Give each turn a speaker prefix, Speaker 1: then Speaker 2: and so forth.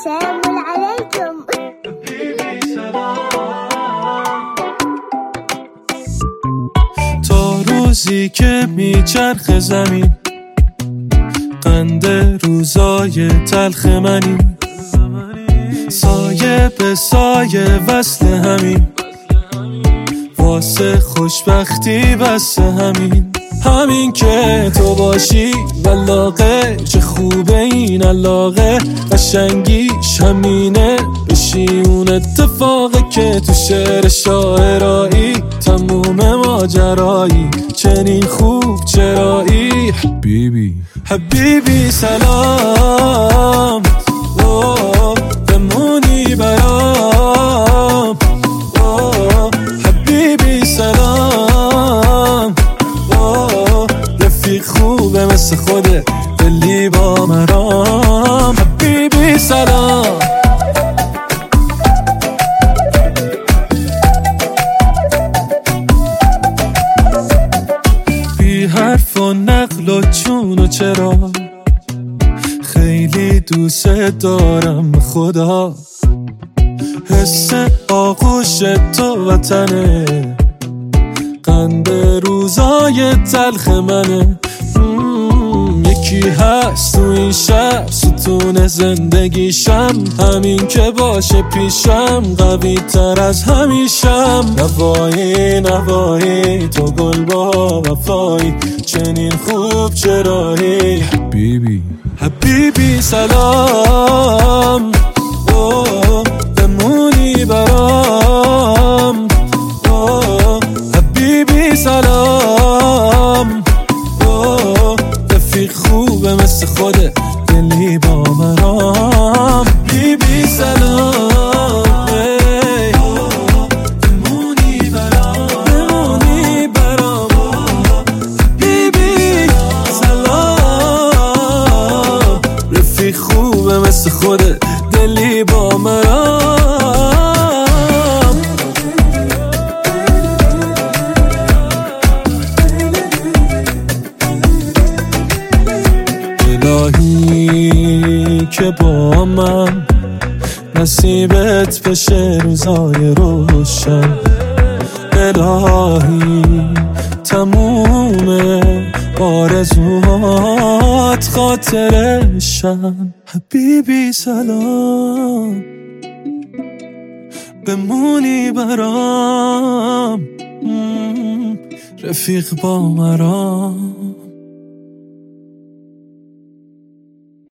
Speaker 1: السلام عليكم.
Speaker 2: تا روزی که میچرخ زمین، قند روزای تلخ منی، سایه به سایه وصل همین، واسه خوشبختی بس همین که تو باشی ولاغه، چه خوبه این علاقه، قشنگیش همینه، بشی اون اتفاقه که تو شعر شاعرایی تموم ماجرایی، چنین خوب چرایی. حبیبی سلام، بمونی برام، حبیبی سلام، رفیق خوبه مثل خوده، دلی با مرام. حبیبی سلام، بی حرف و نقل و چون و چرا، خیلی دوست دارم خدا، حس آغوش تو وطنه، قند روزای تلخ منه. یکی هست تو این شب ستون زندگیشم، همین که باشه پیشم قوی تر از همیشم. نوایی تو گل با وفایی، چنین خوب چرایی. حبیبی سلام، بمونی برام، حبیبی سلام، رفیق خوبه مثل خوده، دلی با مرام. حبیبی سلام، بمونی برام، حبیبی سلام، رفیق خوبه مثل خوده، دلی با مرام. الهی که با من نصیبت بشه روزای روشن، الهی تموم آرزوهات خاطرشن. حبیبی سلام، بمونی برام، رفیق با مرام.